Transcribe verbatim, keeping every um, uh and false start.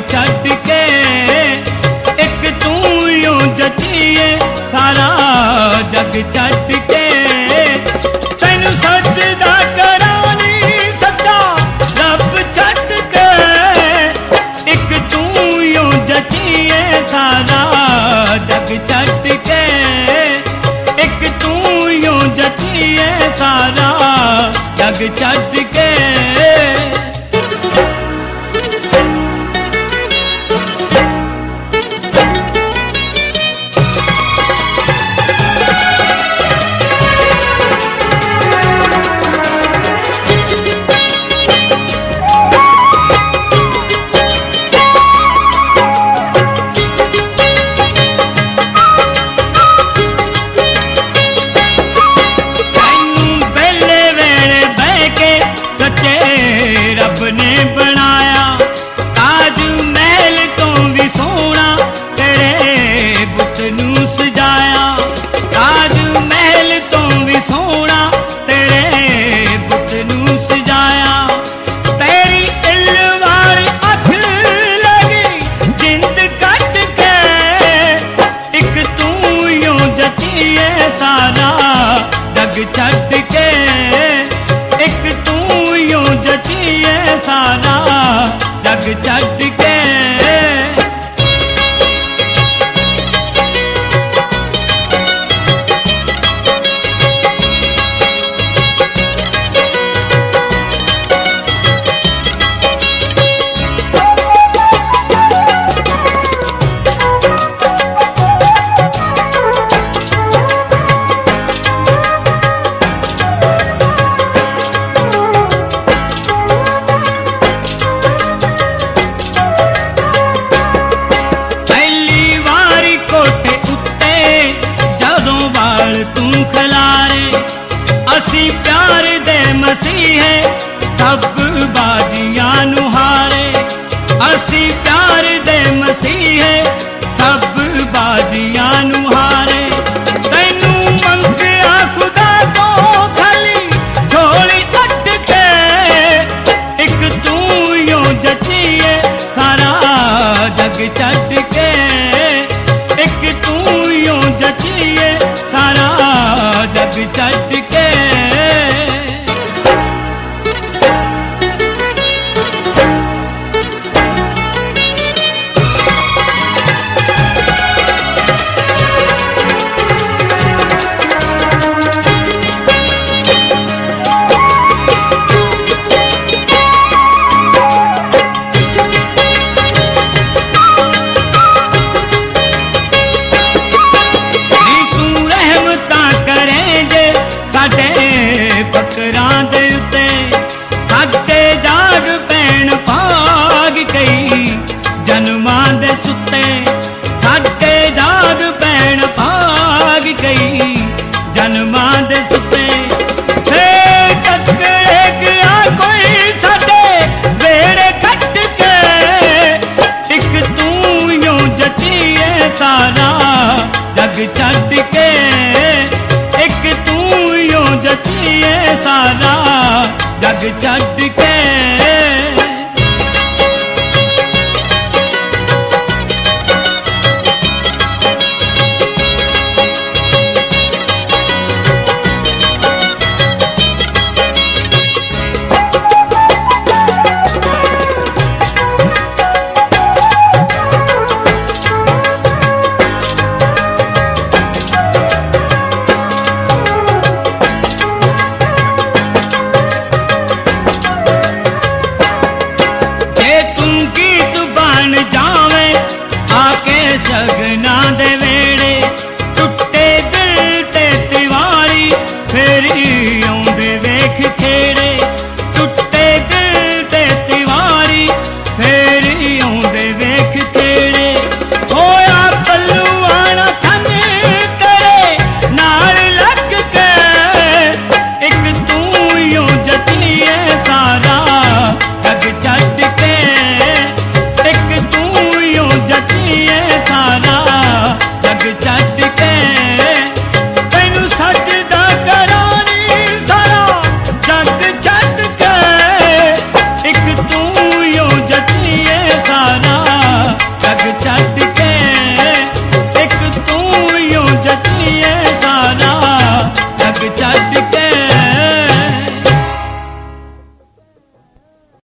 छड़ के एक तू यूं जचीए सारा जग छड़ के तेन सजदा करानी सच्चा रब छड़ के एक तू यूं जचीए सारा जग छड़ के एक तू यूं जचीए सारा जग छड़ के छड़ के एक तू यूं जचीए सारा जग छड़ के तू खलारे असी प्यार दे मसीहे सब बाजियां नु हारे असी प्यार दे मसीहे सब बाजियां नु हारे तैनू मंगया खुदा तो खाली झोली कट के एक तू यूं जचीए सारा जग छड़ के एक तू यूं जचीए सारा जग छड़ के फकरां दे उत्ते साडे जाग पैण भाग कई जन्मां दे सुत्ते साडे जाग पैण भाग कई जन्मां दे सुत्ते फे टकरे गया कोई साडे वेड़े कट के एक तू यूं जचीए सारा जग छड़ के एक तू यूं जचीए सारा जग छड़ के